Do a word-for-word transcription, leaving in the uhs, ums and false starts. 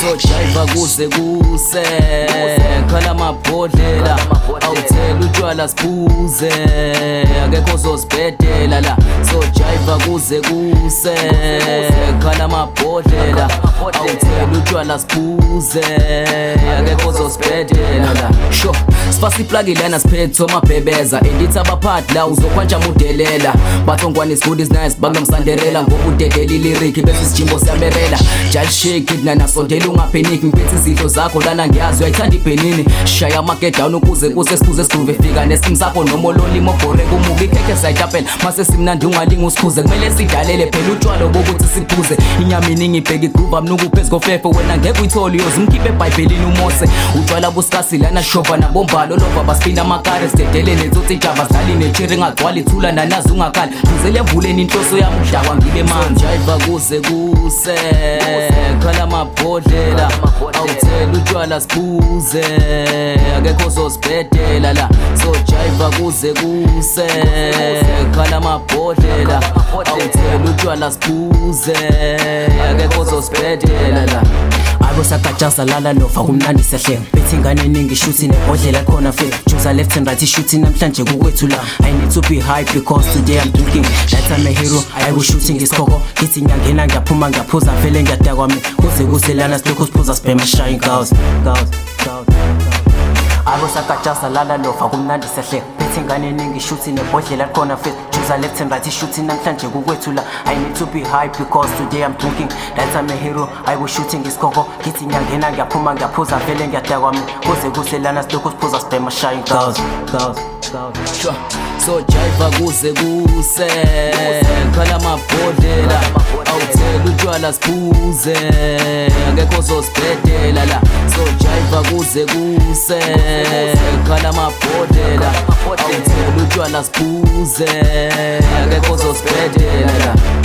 sojayiva kuze kuse khala amabhodlela awuthela utshwala siphuze akekho ozosibhedela la sojayiva kuze kuse khala amabhodlela awuthela utshwala siphuze akekho ozosibhedela la sho sifasa iplug lana siphethe amabhebeza edithi abaphathi la uzokhwanja mudelela bathongwane isgood is nice bangamsanderela ngokudedela iliriki bese isijimbo siyamerela judge shake it nana sondela ungapheniki ngiphethe izidlo zakho lana ngiyazi uyayithanda ibhenini shaya market down ukuze kuse sifuze siduve fika nesim sakho noma ololimo bhore kumuka ikhekhe sayitapela mase simnandi ungalinga usikhuze kumele sidalele phela utshwalo bokuthi siphuze inyama iningi ibheka igruva mnuku phezulu kofefo wena ngeke uyithole uyozumkhiphe eBhayibhelini uMose utshwala buskasi lana shova nabombalo lova basipina amakare sidedele netsotsi ijava sidlali nechiri ngagcwala ithula nanazi ungakhali phuzele emvuleni inhloso yami udakwa ngibe manje sojayiva kuze kuse khala amabhodlela awuthela utshwala siphuze akekho ozosibhedela la sojayiva kuze kuse khala amabhodlela awuthela utshwala siphuze akekho ozosibhedela la ayibosakajasa lala lova kumnandi sehle bethi ingane eningi shuthi nebhodlela khona fe choose left and right shuthi namhlanje kukwethu la I need to be high because today I'm drinking that I'm a hero I was shooting isikoko ngithi ngiyangena ngiyaphuma ngiyaphuza vele ngiyadakwa mina kuze kuselana silokho siphuza sibhema shine girls girls girls ayibosakajasa lala lova kumnandi sehle bethi ingane eningi shuthi nebhodlela khona fe choose left and right shuthi namhlanje kukwethu la I need to be high because today I'm drinking that I'm a hero I was shooting isikoko ngithi ngiyangena ngiyaphuma ngiyaphuza vele ngiyadakwa mina kuze kuselana silokho siphuza sibhema shine girls girls girls sojayiva kuze kuse khala amabhodlela awuthela utshwala siphuze akekho ozosibhedela la sojayiva kuze kuse khala amabhodlela awuthela utshwala siphuze akekho ozosibhedela la